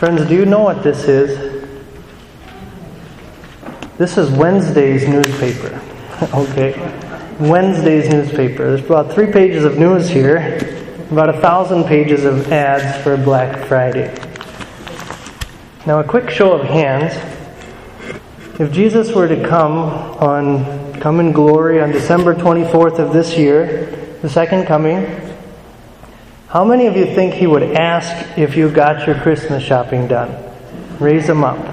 Friends, do you know what this is? This is Wednesday's newspaper. Okay. Wednesday's newspaper. There's about 3 pages of news here, about 1,000 pages of ads for Black Friday. Now, a quick show of hands. If Jesus were to come in glory on December 24th of this year, the second coming, how many of you think He would ask if you got your Christmas shopping done? Raise them up.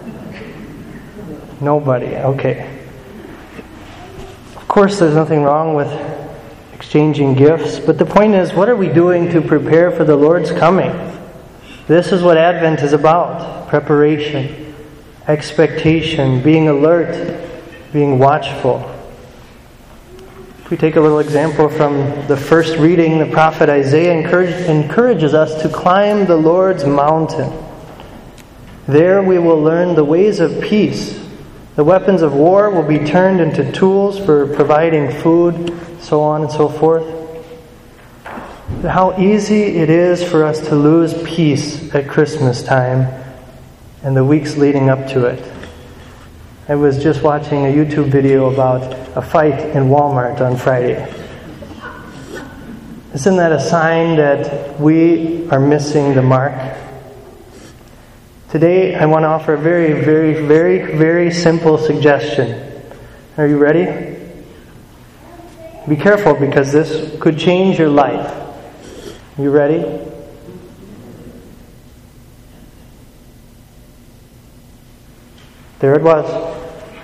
Nobody. Okay. Of course, there's nothing wrong with exchanging gifts, but the point is, what are we doing to prepare for the Lord's coming? This is what Advent is about. Preparation, expectation, being alert, being watchful. If we take a little example from the first reading, the prophet Isaiah encourages us to climb the Lord's mountain. There we will learn the ways of peace. The weapons of war will be turned into tools for providing food, so on and so forth. How easy it is for us to lose peace at Christmas time and the weeks leading up to it. I was just watching a YouTube video about a fight in Walmart on Friday. Isn't that a sign that we are missing the mark? Today, I want to offer a very, very, very, very simple suggestion. Are you ready? Be careful, because this could change your life. You ready? There it was.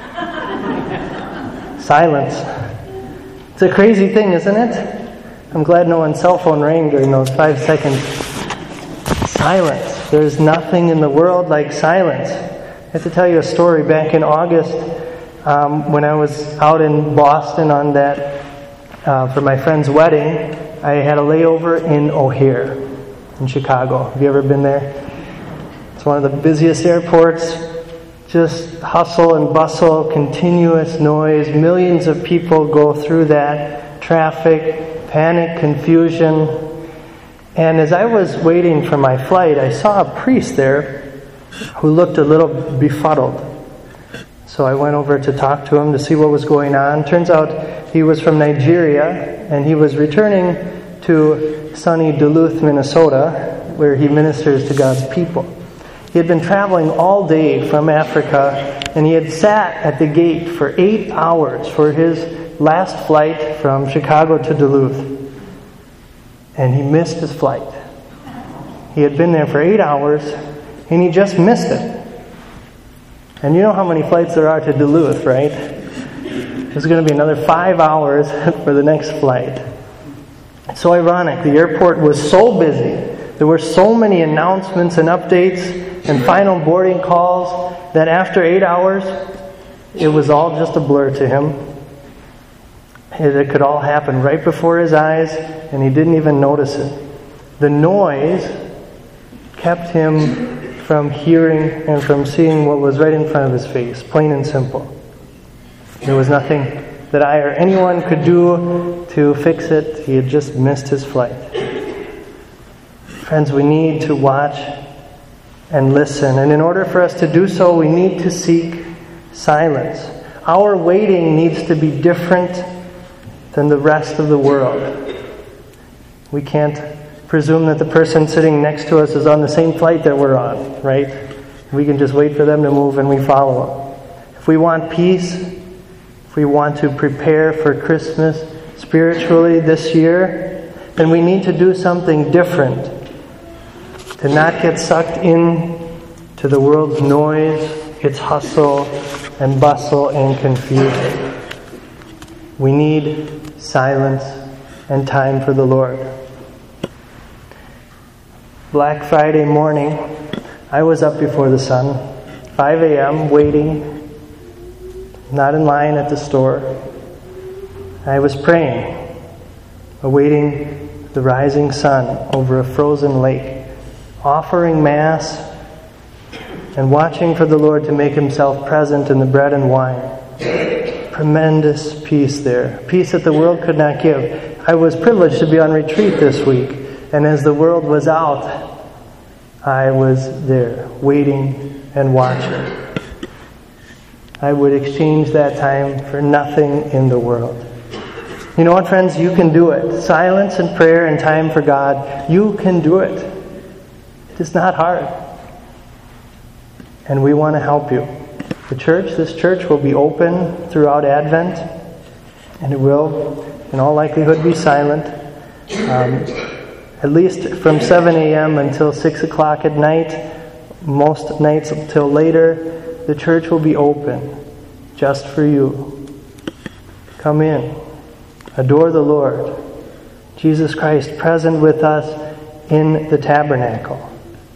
Silence. It's a crazy thing, isn't it? I'm glad no one's cell phone rang during those 5 seconds. Silence. There's nothing in the world like silence. I have to tell you a story. Back in August, when I was out in Boston on that for my friend's wedding, I had a layover in O'Hare in Chicago. Have you ever been there? It's one of the busiest airports. Just hustle and bustle, continuous noise. Millions of people go through that. Traffic, panic, confusion. And as I was waiting for my flight, I saw a priest there who looked a little befuddled. So I went over to talk to him to see what was going on. Turns out he was from Nigeria, and he was returning to sunny Duluth, Minnesota, where he ministers to God's people. He had been traveling all day from Africa, and he had sat at the gate for 8 hours for his last flight from Chicago to Duluth. And he missed his flight. He had been there for 8 hours, and he just missed it. And you know how many flights there are to Duluth, right? There's going to be another 5 hours for the next flight. It's so ironic. The airport was so busy. There were so many announcements and updates and final boarding calls that after 8 hours, it was all just a blur to him. It could all happen right before his eyes, and he didn't even notice it. The noise kept him from hearing and from seeing what was right in front of his face, plain and simple. There was nothing that I or anyone could do to fix it. He had just missed his flight. Friends, we need to watch and listen. And in order for us to do so, we need to seek silence. Our waiting needs to be different than the rest of the world. We can't presume that the person sitting next to us is on the same flight that we're on, right? We can just wait for them to move and we follow them. If we want peace, if we want to prepare for Christmas spiritually this year, then we need to do something different. To not get sucked in to the world's noise, its hustle and bustle and confusion. We need silence and time for the Lord. Black Friday morning, I was up before the sun, 5 a.m., waiting, not in line at the store. I was praying, awaiting the rising sun over a frozen lake, offering Mass and watching for the Lord to make Himself present in the bread and wine. Tremendous peace there. Peace that the world could not give. I was privileged to be on retreat this week, and as the world was out I was there, waiting and watching. I would exchange that time for nothing in the world. You know what, friends? You can do it. Silence and prayer and time for God, you can do it. It is not hard. And we want to help you. This church will be open throughout Advent, and it will, in all likelihood, be silent. At least from 7 a.m. until 6 o'clock at night, most nights until later, the church will be open just for you. Come in. Adore the Lord. Jesus Christ present with us in the tabernacle.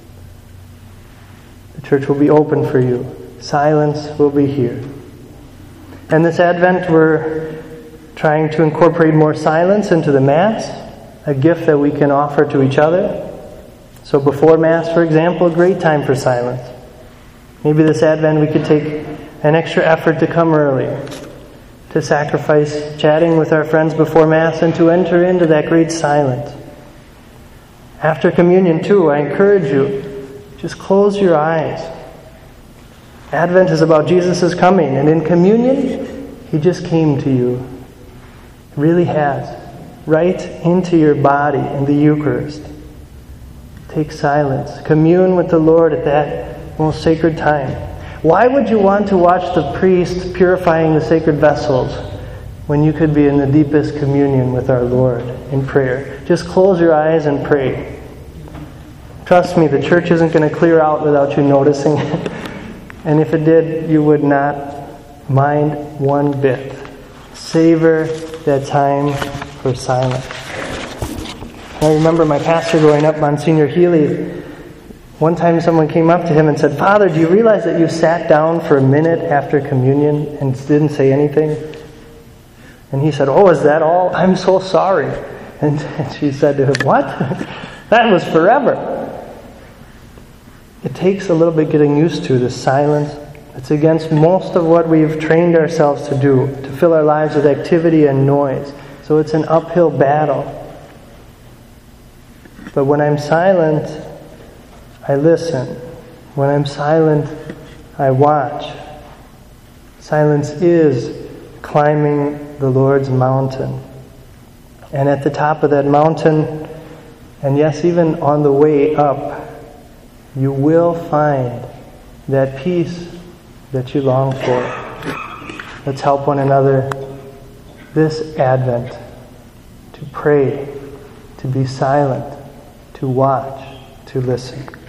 The church will be open for you. Silence will be here. And this Advent, we're trying to incorporate more silence into the Mass, a gift that we can offer to each other. So before Mass, for example, a great time for silence. Maybe this Advent we could take an extra effort to come early, to sacrifice chatting with our friends before Mass, and to enter into that great silence. After communion, too, I encourage you, just close your eyes. Advent is about Jesus' coming, and in communion, He just came to you. He really has. Right into your body in the Eucharist. Take silence. Commune with the Lord at that most sacred time. Why would you want to watch the priest purifying the sacred vessels when you could be in the deepest communion with our Lord in prayer? Just close your eyes and pray. Trust me, the church isn't going to clear out without you noticing it. And if it did, you would not mind one bit. Savor that time for silence. I remember my pastor growing up, Monsignor Healy. One time someone came up to him and said, "Father, do you realize that you sat down for a minute after communion and didn't say anything?" And he said, "Oh, is that all? I'm so sorry." And she said to him, "What? That was forever." It takes a little bit getting used to this silence. It's against most of what we've trained ourselves to do, to fill our lives with activity and noise. So it's an uphill battle. But when I'm silent, I listen. When I'm silent, I watch. Silence is climbing the Lord's mountain. And at the top of that mountain, and yes, even on the way up, you will find that peace that you long for. Let's help one another this Advent to pray, to be silent, to watch, to listen.